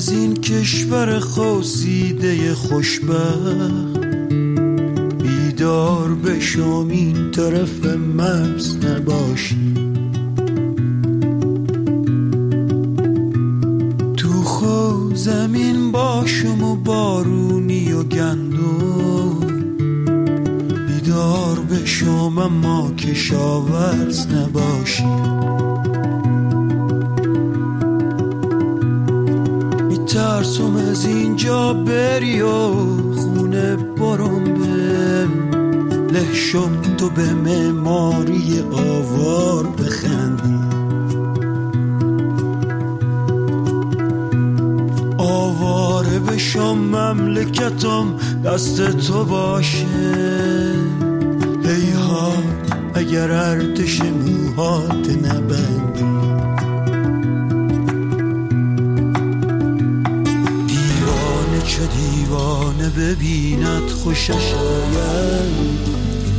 از این کشور خواسیده خوشبخت بیدار بشم این طرف مرز نباشی. تو خو زمین باشم و بارونی و گندم بیدار بشم اما کشاورز نباشی. میترسم از اینجا بری و خونه برم به لهشم تو به معماری آوار بخندی. آواره بشم مملکتم دست تو باشه. هیها اگر ارتش موهات نبندی. دیوانه چه دیوانه ببیند خوشش آید.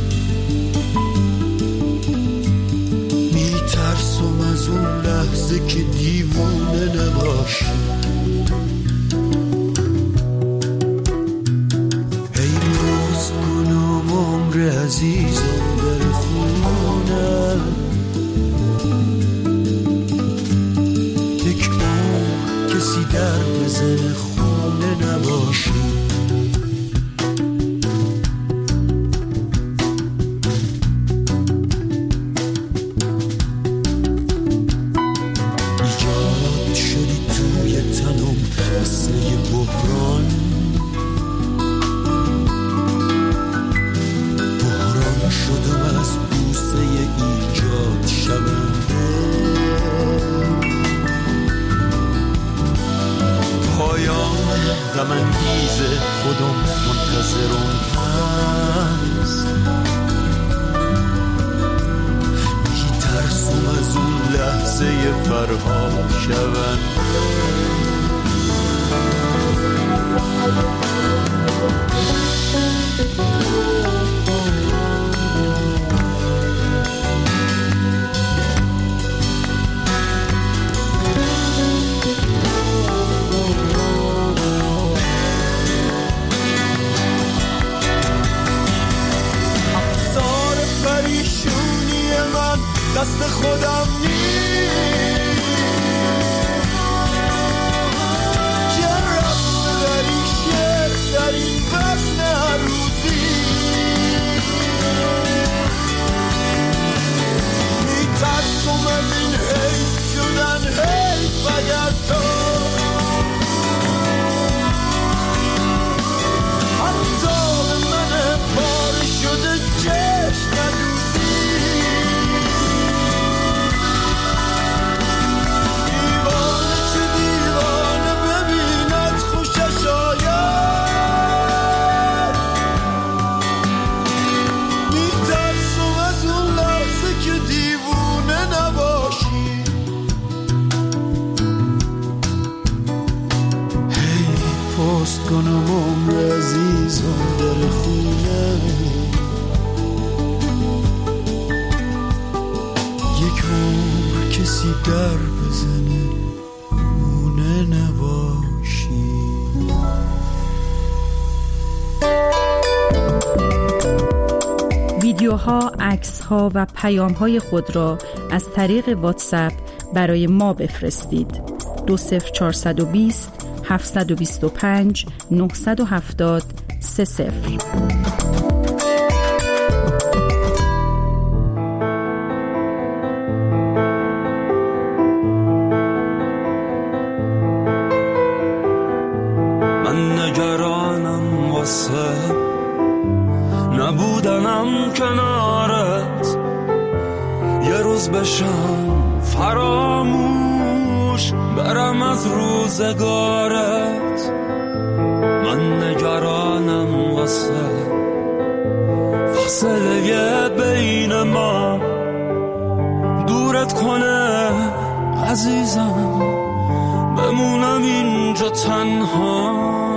میترسم از اون لحظه که دیوانه نباشی. عزیزم در خونه یک عمر کسی در بزن خونه نباشی. ایجاد شدی توی تنم مثل یه بحران. شدم از بوسه ایجاد شونده. پایان غم انگیز خودم منتظرم هست. میترسم از اون لحظه فرها شونده. دست خودم نیست که رفت داری شد در این وزن هر روزی. میترسم از این حیف شدن حیف اگر تو حتی به من پاره شده چشم ندوزی. کنم عمر عزیزم در خونه یک عمر کسی در بزنه خونه نباشی. ویدیوها، عکس‌ها و پیام‌های خود را از طریق واتساپ برای ما بفرستید. 20420 725 970 30. من نگرانم واسه نبودنم کنارت. یه روز بشم فراموش برم از روزگارت. من نگرانم واسه فاصله بین ما دورت کنه عزیزم. بمونم اینجا تنها.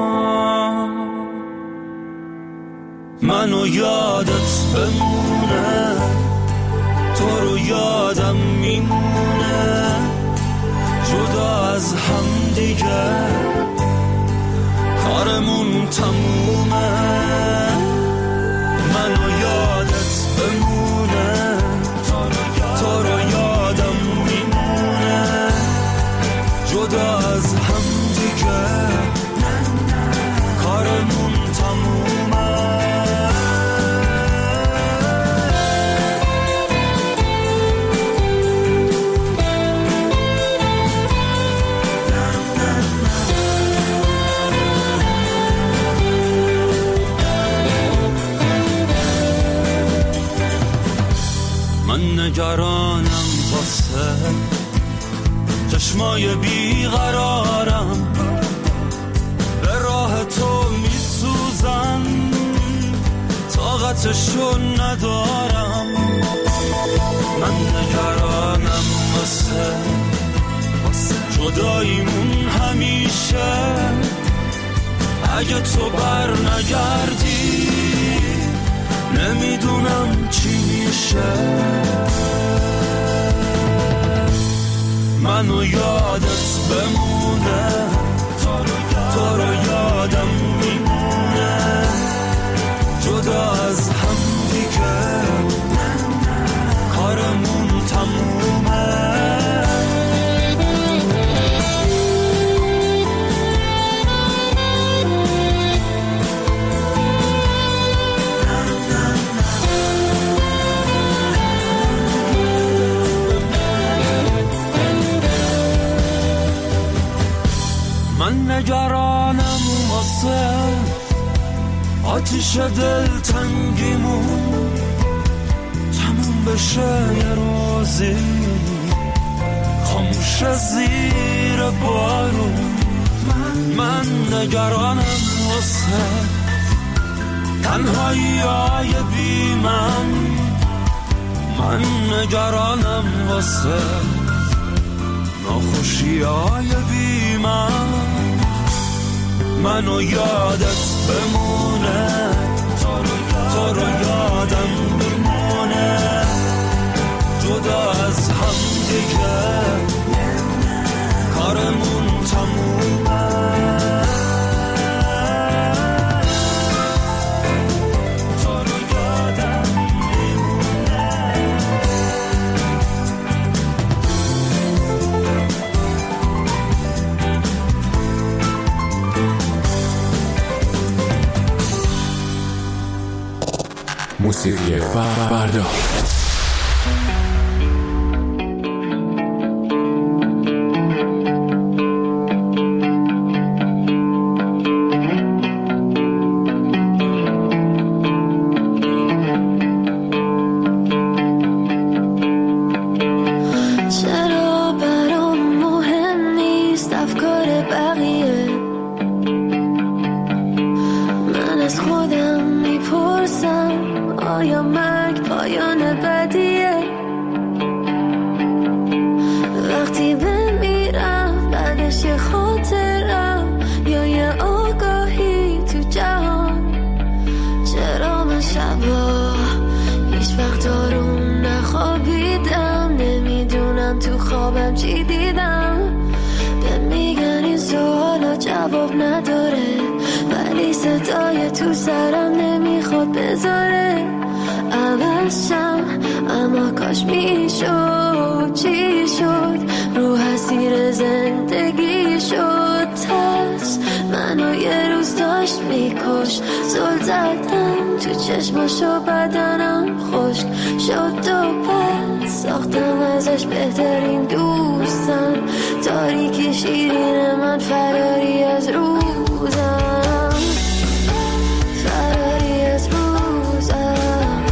منو یادت بمونه تو رو یادم میمونه. جدا از هم دیگه تمومه، منو یادت بمونه، تو رو یادم میمونه، جدا از هم دیگه کارمون تمومه. من نگرانم واسه چشمای بیقرارم، به راه تو میسوزم، طاقتشو ندارم. من نگرانم واسه جداییمون همیشه، اگه تو بر نگردی نمیدونم چی میشه. منو یادت بمونه، تو رو یادم میمونه، جدا از هم دیگه کارمون تمومه. من نگرانم واسه آتیش دلتنگیمون تموم بشه یه روزی، خاموش زیر بارون. من نگرانم واسه تنهایی‌های بی من نگرانم واسه ناخوشی‌های بی منو یادت بمونه، تو رو یادم بمونه، جدا از هم دیگه کارمون تمومه. موسیقی فردا. چشماشو بدنم خشک شد و پس ساختم ازش بهترین دوستم، تاریکی شیرین من فراری از روزم، فراری از روزم.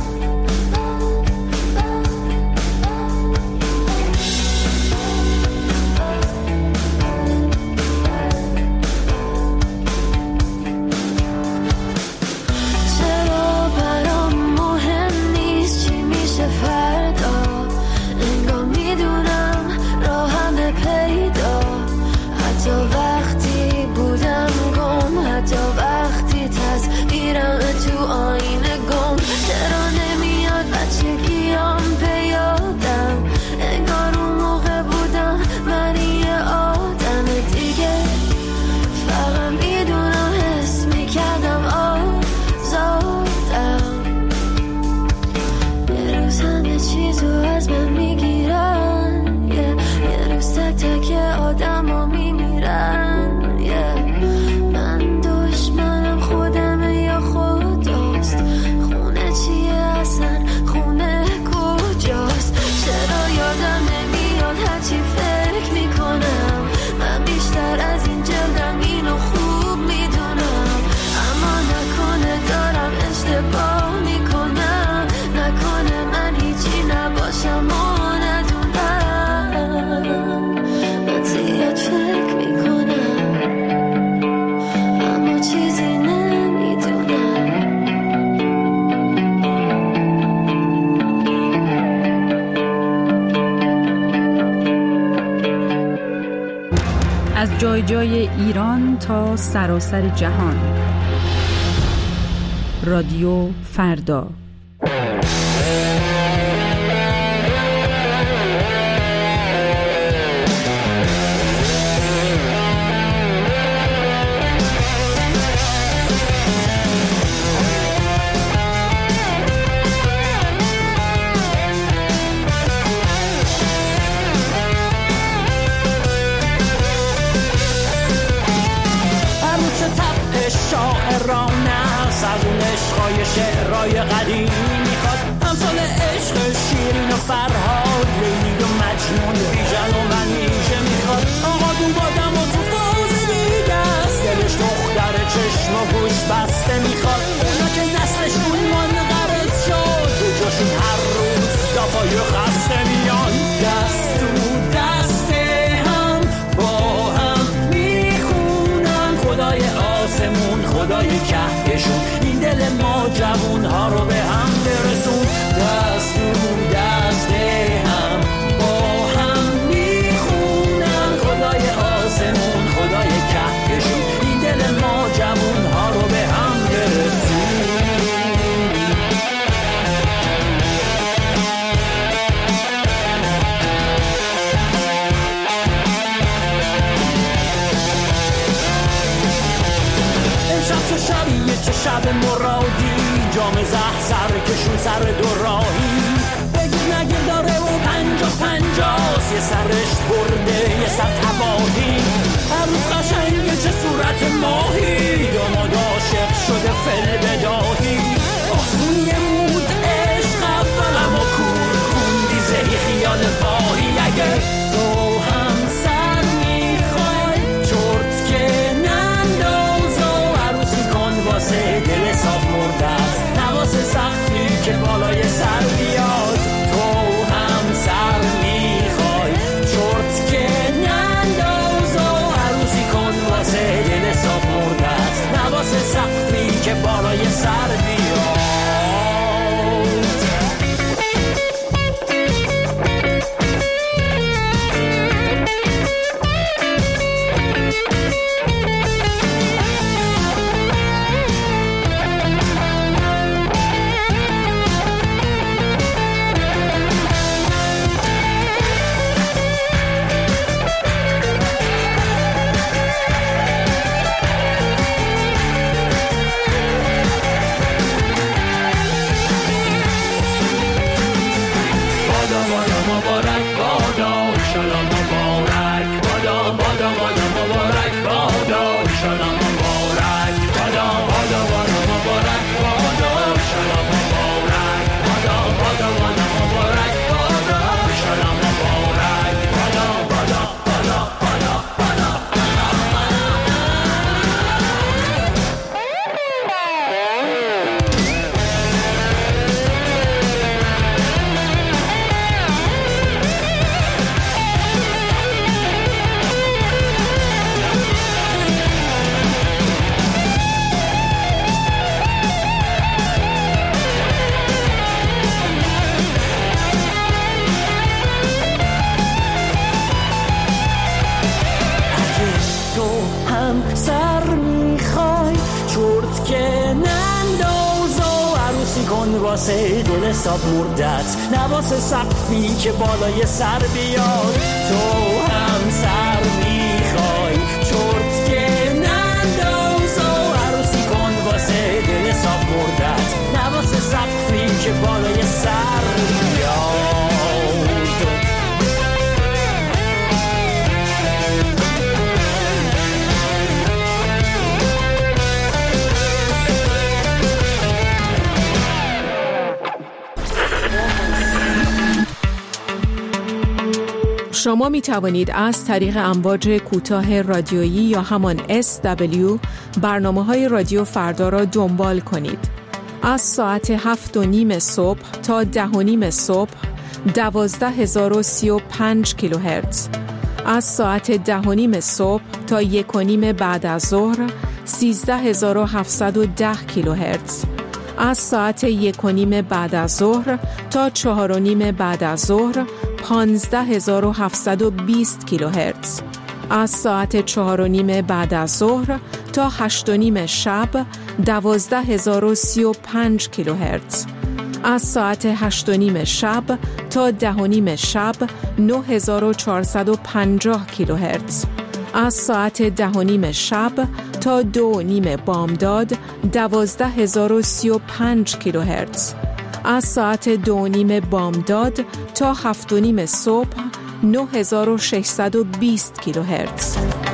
وقتی بودم جای جای ایران تا سراسر جهان. رادیو فردا. از اون عشقای شعرهای قدیمی میخواد، همسال عشق شیرین و فرهاد، لیلی و مجنون، بیژن و منیژه میخواد. آقا دون بادم و تو فوز دیگه است، دلش دختر چشم و گوش بسته میخواد. اونا که نسلشون منقرض شد، دو جاشون هر روز دفعه خسته میان. دست تو دست هم با هم میخونن خدای آسمون، خدای کهکشون، این دل ما جوون ها رو به هم برسون. دست تو دست هم با هم میخونن خدای آسمون، خدای کهکشون، این دل ما جوون ها رو به هم برسون. امشب تو شبیه چه شب مرادی، جام زهر سر کشون سر دو راهی، بگیر نگیر داره و 50-50، یه سرش برده یه سر تباهی. هر روز قشنگه چه صورت ماهی، داماد عاشق شده فل بداهی. آسون مود عشق اول اما کور خوندی زهی خیال باهی. اگه تو هم سر میخوای چرت که ننداز و عروسی کن واسه دل حساب مرده است، نواسه سختی که بالای سر بیاد. تو هم سر میخوای چرت که ننداز و عروسی کن واسه دل حساب مرده است، نواسه سختی که بالای سر بیاد. واسه دل حساب مردت، نواسه سقفی که بالای سر بیاد. تو هم سر میخوای چرت که ننداز و عروسی کن واسه دل حساب مردت، نواسه سقفی که بالای سر بیاد. شما می توانید از طریق امواج کوتاه رادیویی یا همان SW برنامه‌های رادیو فردا را دنبال کنید. از ساعت 7:30 صبح تا 10:30 صبح 12035 کیلوهرتز، از ساعت 10:30 صبح تا 1:30 بعد از ظهر 13710 کیلوهرتز، از ساعت 1:30 بعد از ظهر تا 4:30 بعد از ظهر 15720 کیلوهرتز، از ساعت 4:30 بعد از ظهر تا 8:30 شب 12035 کیلوهرتز. از ساعت 8:30 شب تا 10:30 شب 9450 کیلوهرتز. از ساعت 10:30 شب تا 2:30 بامداد 12035 کیلوهرتز. از ساعت 2:30 بامداد تا 7:30 صبح 9620 کیلوهرتز.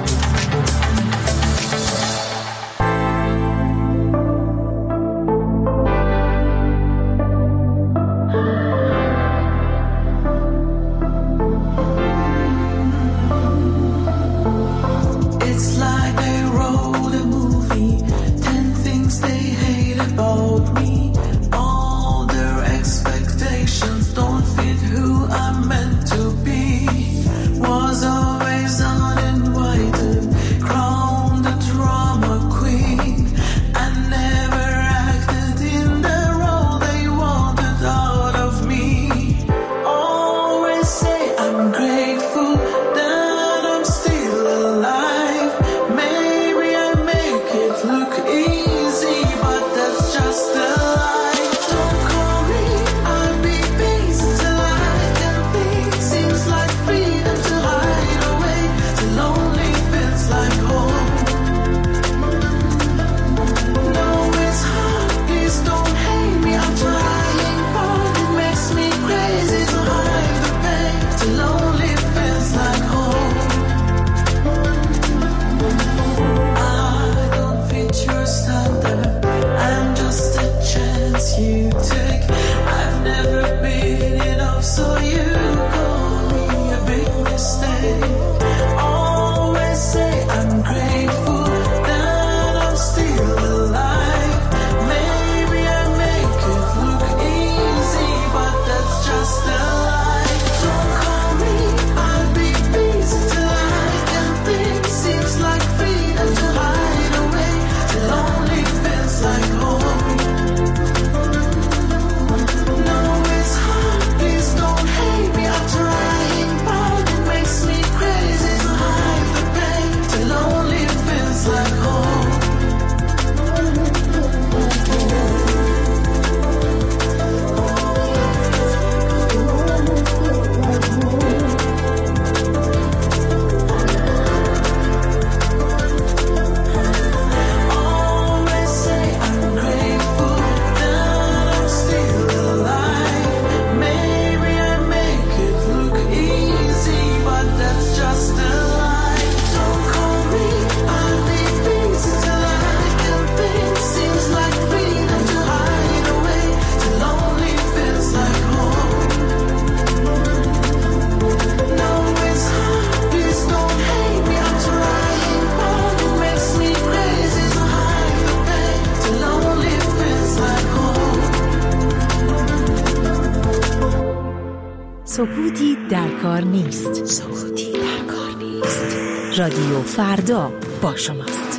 سکوتی در کار نیست. سکوتی در کار نیست. رادیو فردا با شماست.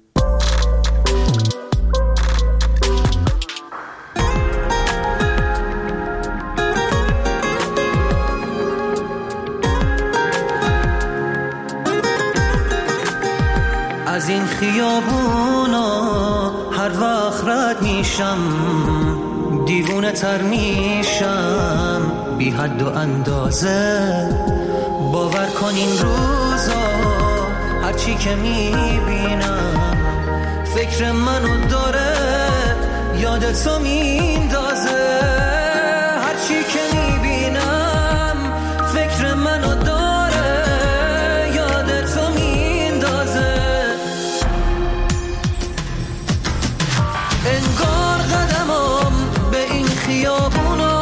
از این خیابونا هر وقت رد میشم دیوونه تر میشم بی حد و اندازه. باور کن این روزا هرچی که میبینم فکر منو داره یادتو میندازه. هرچی که میبینم فکر منو داره یادتو میندازه. انگار قدمم به این خیابونا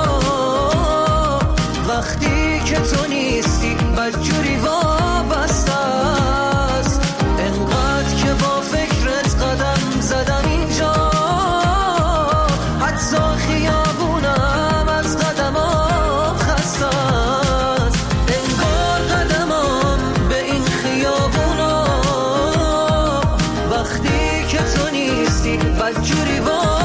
وقتی که تو نیستی بدجوری وابسته است. انقدر که با فکرت قدم زدم اینجا حتی خیابونم از قدمات خسته است. انگار قدمم به این خیابونا وقتی که تو نیستی بدجوری وابسته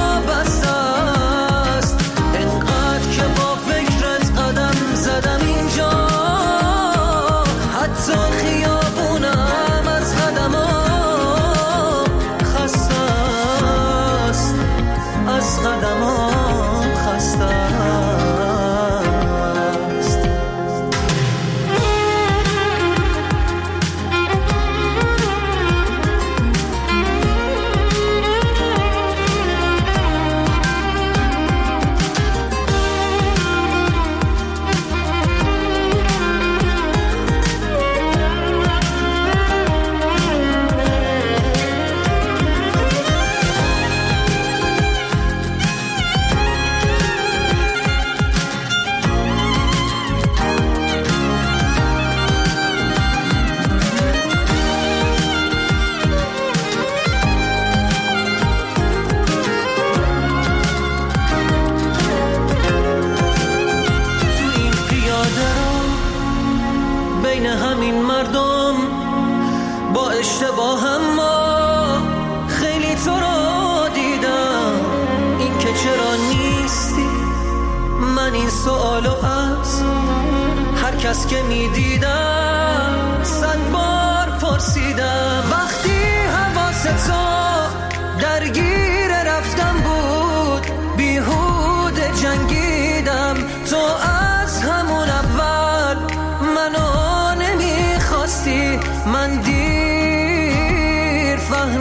این سوالو از هر کس که میدیدم 100 بار پرسیدم. وقتی حواستو درگیر رفتم بود بیهوده جنگیدم. تو از همون اول منو نمیخواستی، من دیر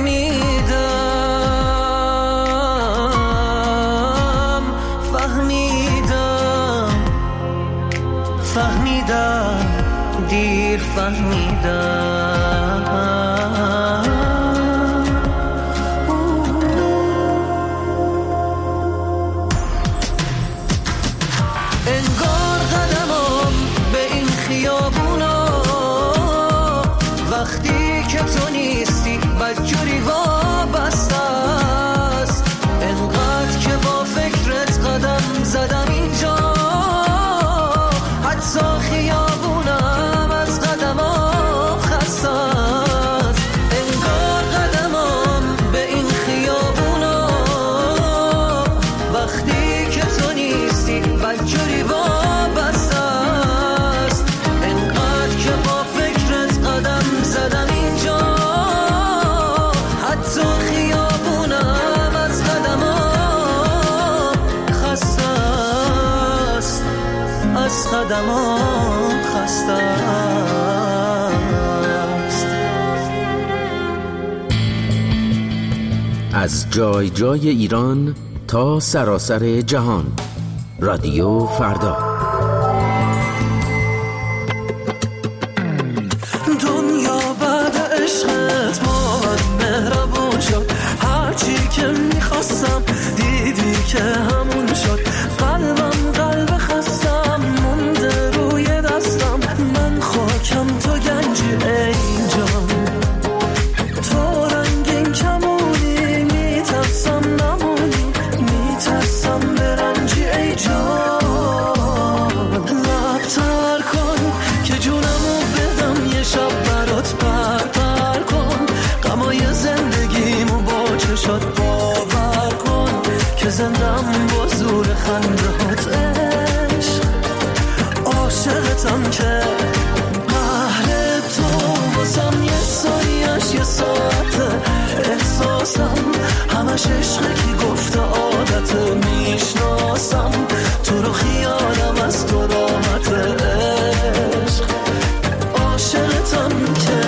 فهمیدم دیر فهمیدم. انگار قدمم به این خیابونا وقتی که تو نیستی بدجوری وابسته است. انقدر که با فکرت قدم زدم اینجا حتی خیابونم از قدمم خسته است. انگار قدمم به این خیابونا وقتی که تو نیستی بدجوری وابسته است. انقدر که با فکرت قدم زدم اینجا حتی خیابونم از قدمم خسته است، از قدمم خسته است. از جای جای ایران تا سراسر جهان، رادیو فردا. دنیا بعد عشقت با من مهربون شد، هرچی که میخواستم دیدی که همون شد. قلبم قلب خستم مونده روی دستم، من خاکم تو گنجی ای جان. تو رنگین کمونی میترسم نمونی، میترسم برنجی ای جان. لبتر کن که جونمو بدم یه شب برات پر کن. غمای زندگیمو با چشات باور کن که زندم با زور خندهات عشق. عاشقتم که قهر تو واسم یه ثانیه‌اش یه ساعته. احساسم همش عشقه که گفته عادته. میشناسم تو رو خیالم از تو راحت عشق. عاشقتم که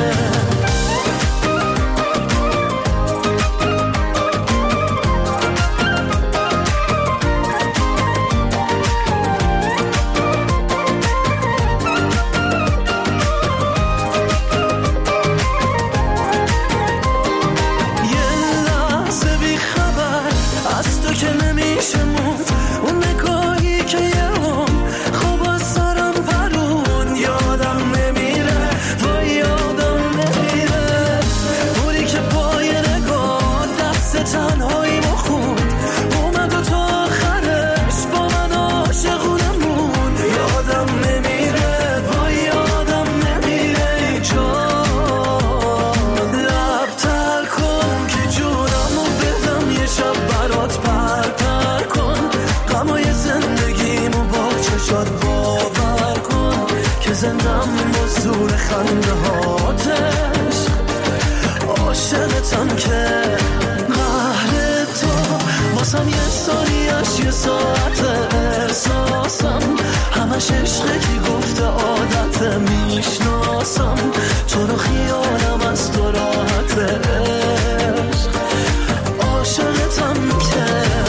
زندم با زور خنده هاتش. عاشقتم که قهر تو واسم یه ثانیه‌اش یه ساعت. احساسم همش عشقه که گفته عادت. میشناسم تو رو خیالم از تو راحت عشق. عاشقتم که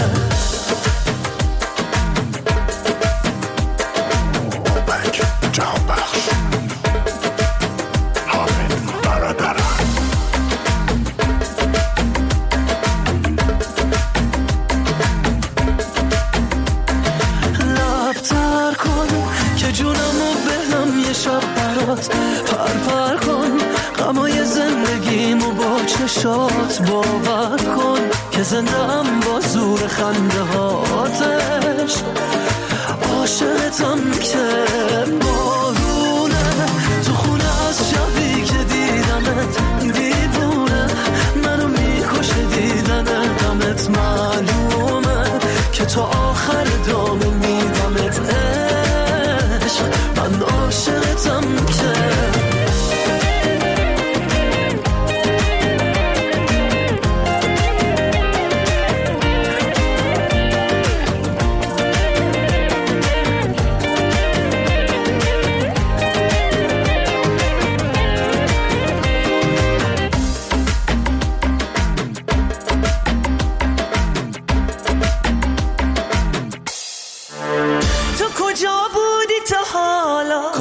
پر کن. غمای زندگیمو با چشات باور کن که زندم با زور خنده هاتش. عاشقتم که بارونه تو خونه از شبی که دیدمت. دیوونه منو میکشه دیدن غمت. معلومه که تا آخر دام میدمت.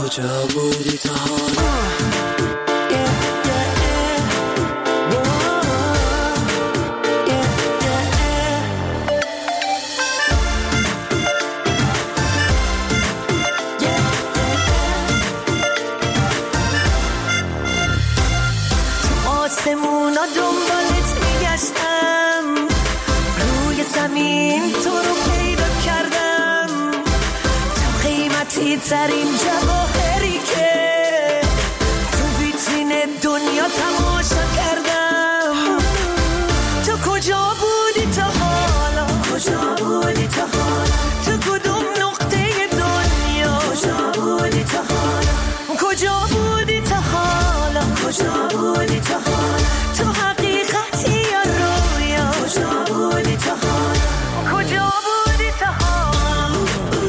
کجا بودی تا حالا آسمونا دنبالت میگشتم روی زمین تو رو پیدا کردم تو قیمتی ترین جواهری که تو ویترین دنیا تماشا کردم تو کجا بودی تا حالا کجا بودی تا حالا تو کدوم نقطه دنیا کجا بودی تا حالا کجا بودی تا حالا کجا بودی تا حالا تو حقیقتی یا رویا کجا بودی تا حالا کجا بودی تا حالا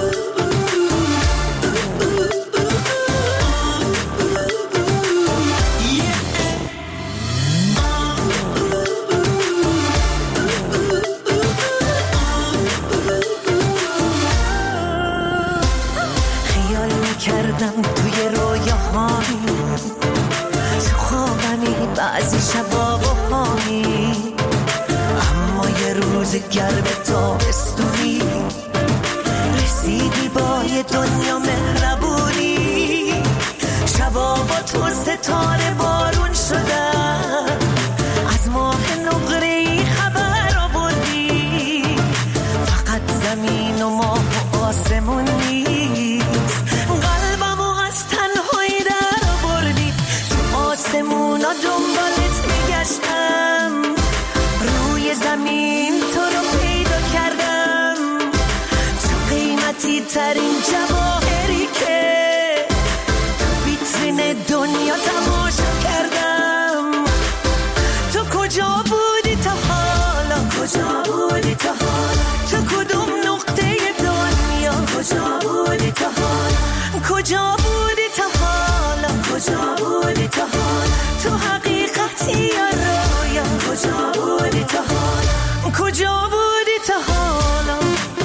خیال میکردم توی رویاهایی تو خوابمی بعضی شبا بخوانی اما یه روز گرم تابستونی رسیدی با یه دنیا مهربونی شبا با تو ستاره بارون شدن از ماه نقره‌ای خبر آوردی فقط زمین و ماه و آسمون نیست قلبمو از تنهایی در آوردی تو آسمونا دنبالت میگشتم روی زمین تو رو پیدا کردم تو قیمتی ترین جواهری که تو ویترین دنیا تماشا کردم تو کجا بودی تا حالا کجا بودی تا حالا تو کدوم نقطه دنیا کجا بودی تا حالا کجا بودی تا حالا کجا بودی تا حالا تو حقیقتی یا رویا کجا بودی تا حالا کجا بودی تا حالا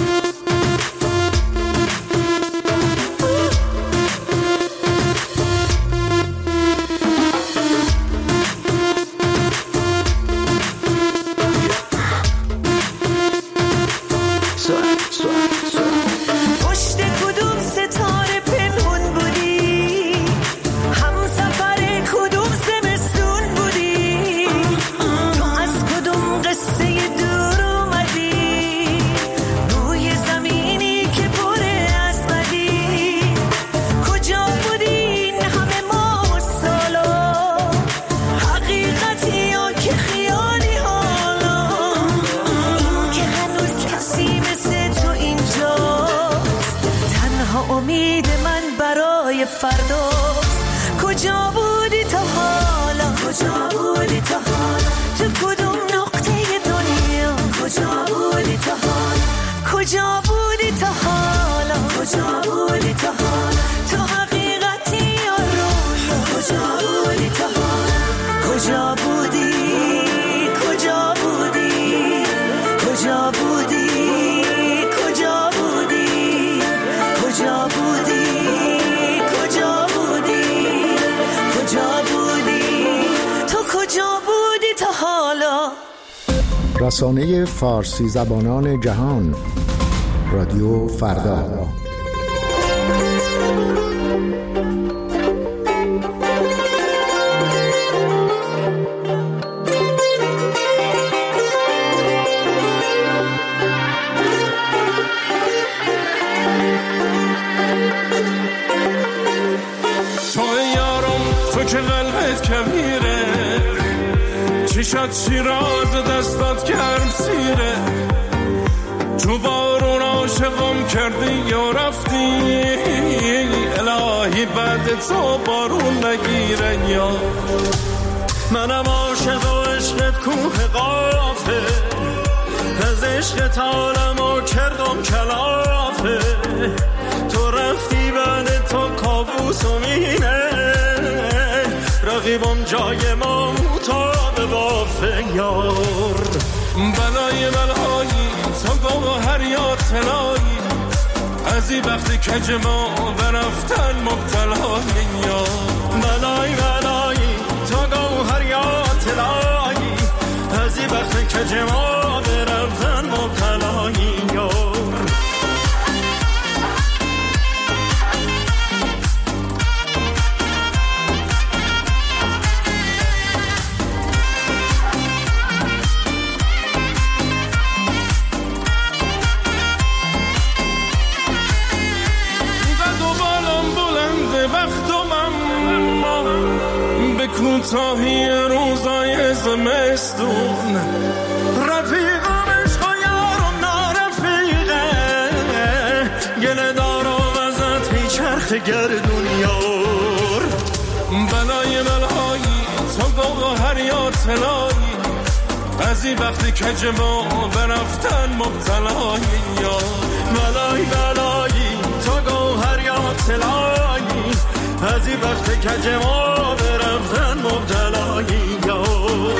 پشت کدوم ستاره پنهون بودی همسفر کدوم زمستون بودی تو از کدوم قصه دور اومدی روی زمینی که پر از بدی کجا بودی این همه ماه و سالا حقیقتی یا که خیالی حالا این که هنوز کسی مثل تو اینجاست تنها امید من برای فرداست کجا بودی تا حالا کجا بودی تا حالا تو کدوم نقطه دنیا کجا بودی تا حالا کجا بودی تا حالا کجا بودی تا حالا تو حقیقتی یا رویا کجا بودی تا حالا کجا بودی کجا بودی کجا بودی کجا بودی کجا بودی کجا بودی کجا بودی تو کجا بودی تا حالا رسانه فارسی زبانان جهان رادیو فردا که قلبت کبیره چشات شیراز دستات گرم سیره تو بارون عاشقم کردی یا رفتی الهی بعد تو بارون نگیره یا منم عاشق و عشقت کوه قافه از عشقت عالمو کردم کلافه تو رفتی بعد تو کابوس و مینه رقیبم جای ما مطابق وافه یارد بلای بلایی تو گوهر یا تلایی از این وقتی که ما برفتن مبتلایی یا بلایی بلایی تو گوهر یا طلایی از این وقتی که ما برفتن مبتلایی یا کوتاهی روزای زمستون رفیقم عشق و یارم نارفیقه گله دار و وزت بی چرخ گردون یار بلای بلایی تو گوهر یا طلایی از این وقتی که جما برفتن مبتلایی یا بلای بلایی تو گوهر یا طلایی از این وقتی که جما برفتن مبتلایی یار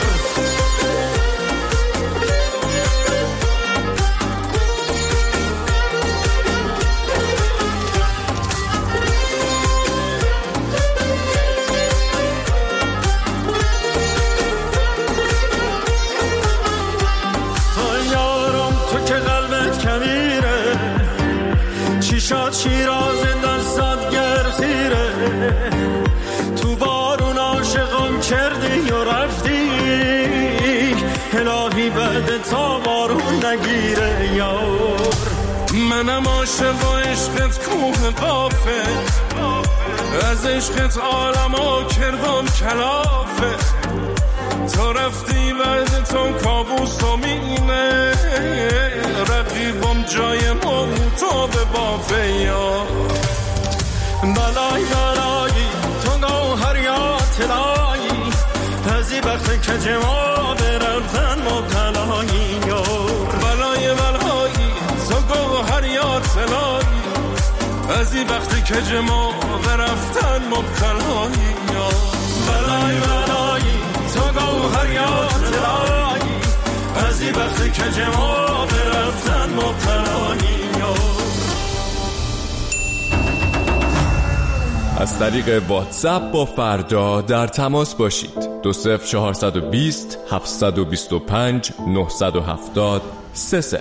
تو یارم تو که قلبت کمیره چیشات شیراز دستات گرسیره تو بارون عاشقم کردی و رفتی الهی بعد تا بارون نگیره یار منم عاشق و عشقت کوه قافه از عشقت عالمو کردم کلافه تو رفتی بعد تو کابوس و مینه رقیبم جای موتا به بافه یار بلای بلایی تو گوهر یا طلایی از این وقت که جما برفتن مبتلایی یار بلای بلایی تو گوهر یا طلایی از این وقت که جما برفتن مبتلایی یار بلای بلایی تو گوهر یا طلایی از این وقت که جما برفتن مبتلایی یار از طریق واتساپ با فردا در تماس باشید 20420 725 970 30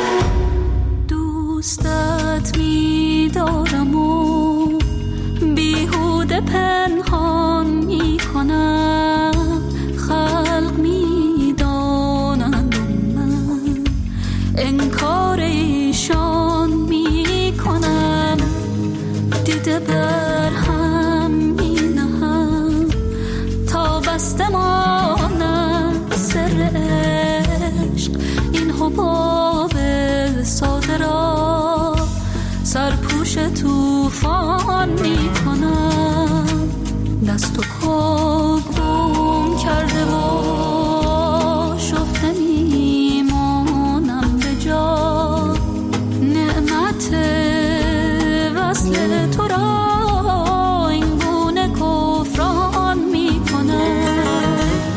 دوستت می‌دارم و بیهوده پنهان می‌کنم خلق می‌دانند من انکار ایشان می‌کنم دیده بر هم می‌نهم تا بسته ماند سر عشق این حباب ساده را سرپوش طوفان می‌کنم دست و پا گم کرده و شفته میمانم به جا نعمت وصل تو را این گونه کفران می‌کنم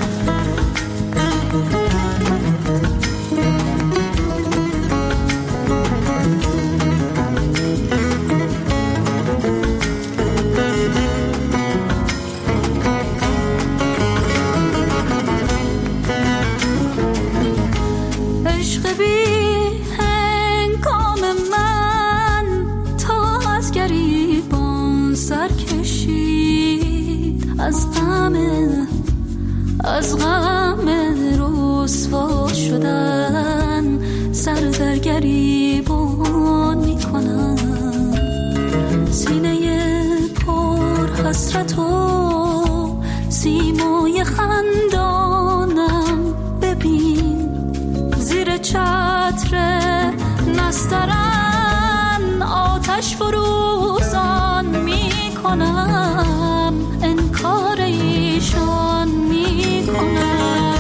از غم رسوا شدن سر در گریبان میکنم سینه پر حسرت و سیمای خندانم ببین زیر چتر نسترن آتش فروزان میکنم انکار ایشان میکنم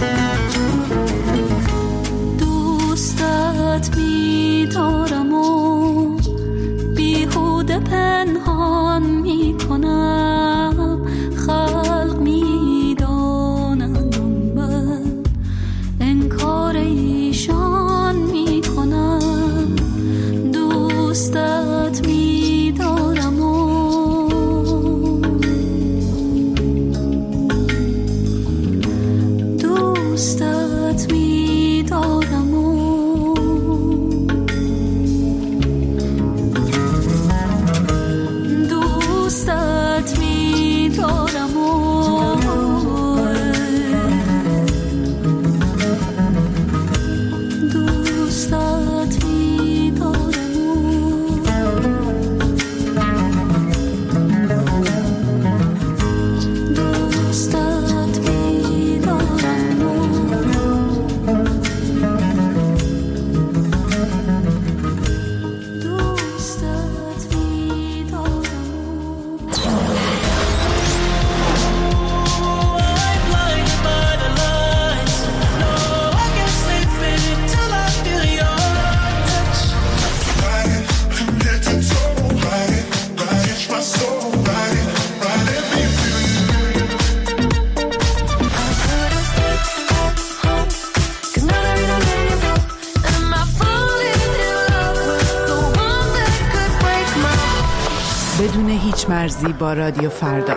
دوستت می‌دارم و پنهان می کنم خلق می دانند من انکار ایشان می کنم دوستت می دارم دوستت می دارم دوستت می دارم دوستت می دوستت می دوستت می بدون هیچ مرزی با رادیو فردا.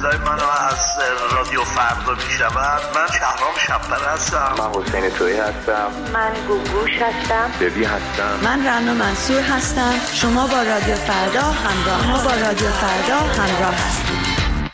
صدای منو از رادیو فردا میشنوند. من شهرام شب‌پره هستم. من حسین تویی هستم. من گوگوش هستم. ببی هستم. من رنا منصور هستم. شما با رادیو فردا همراه هستید.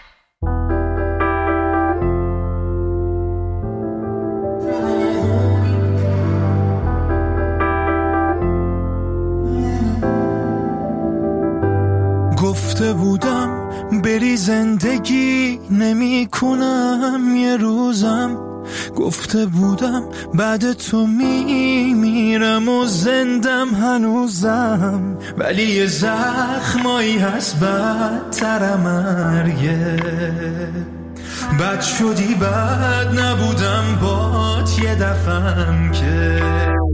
گفته بودم بری زندگی نمی کنم یه روزم، گفته بودم بعد تو میمیرم و زندم هنوزم، ولی یه زخمایی هست بدتر مرگه. بد شدی بد نبودم بات یه دفعم که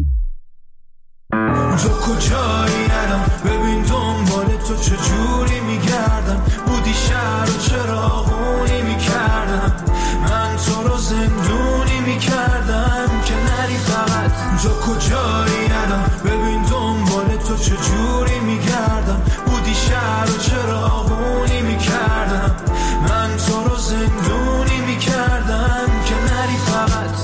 تو کجایی الان ببین دنبال تو چجوری میگردم، بودی شهر و چراغونی میکردم، من تو رو زندونی میکردم که نری فقط. تو کجایی الان ببین دنبال تو چجوری میگردم، بودی شهر و چراغونی میکردم، من تو رو زندونی میکردم که نری فقط.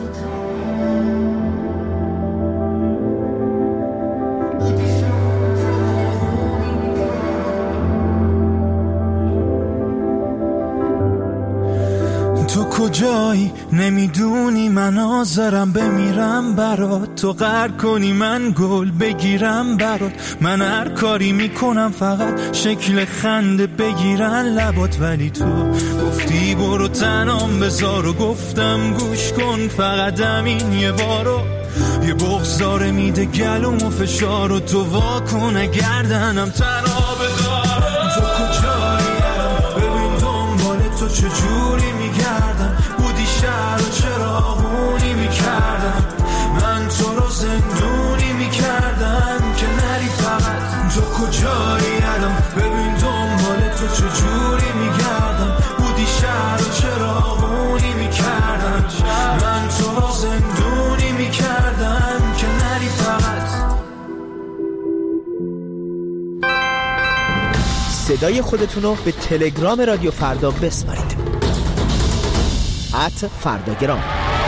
تو کجایی نمیدونی من حاضرم بمیرم برات، تو قهر کنی من گل بگیرم برات، من هر کاری میکنم فقط شکل خنده بگیرن لبات، ولی تو گفتی برو تنام بذار و گفتم گوش کن فقط همین یه بارو، یه بغضاره میده گلوم و فشار و تو واکن گردنم تنها بدار. تو کجایی ببین دنبال تو چجوری میگردم، بودی شهر و چراغونی میکردم، من تو رو زندونی میکردم که نری فقط. تو کجایی الان ببین دنبال تو چجوری میگردم، بودی شهر و چراغونی میکردم، من تو رو زندونی میکردم که نری فقط. صدای خودتون رو به تلگرام رادیو فردا بسپارید. @فرداگرام.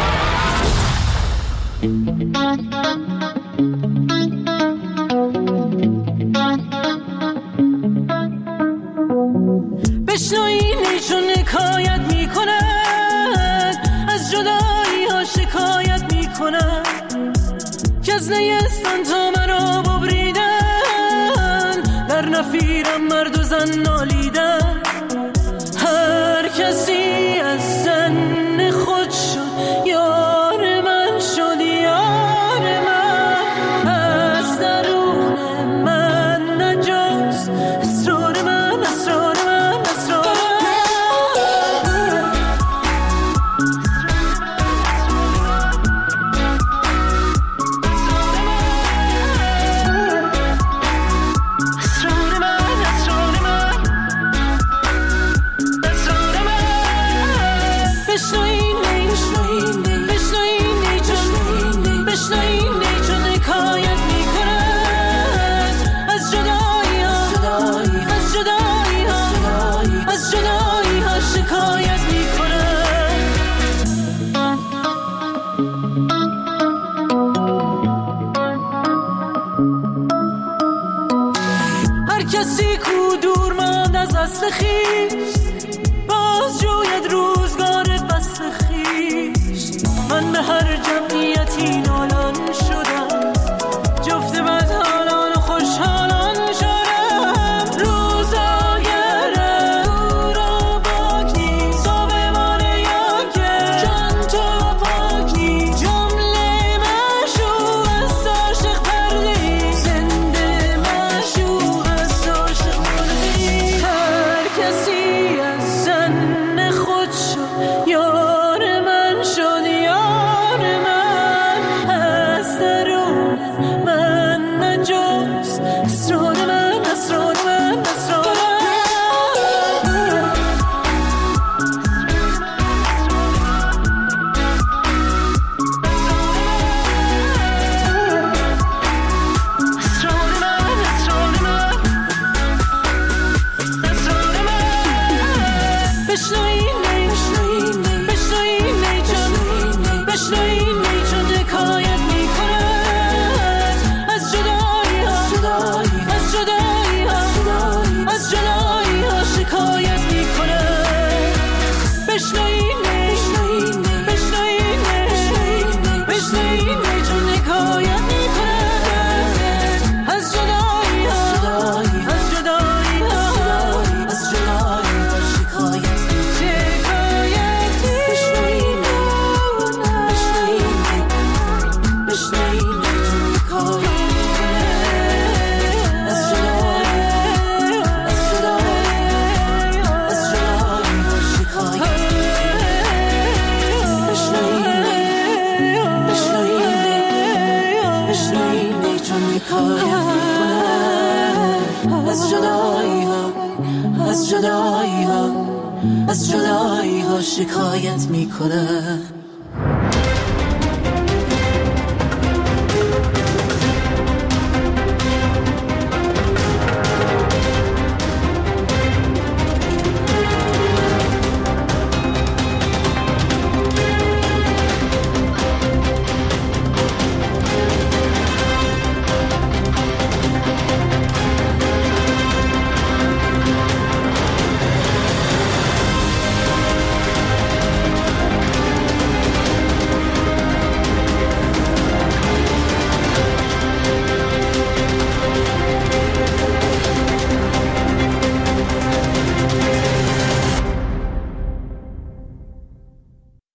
بشنوینی چون حکایت میکنن، از جدایی ها شکایت میکنن، که از نیستان تا منو ببریدن، در نفیرم مرد و زن نالیدن، هر کسی از زن خود شد یار من شد، یار من از درون من نجاست، اسرار من اسرار من اسرار خیش باز جوید روزگار بس خیش، من به هر جمعیتی نالان شدم، جفت بدحالان و خوشحالان شدم، روزاگره او را باک نیست، صابمان یاکه جان تو پاک نیست، جمله مشوق از عاشق پرده، زنده مشوق از عاشق پرده، هر کسی شکایت میکنه.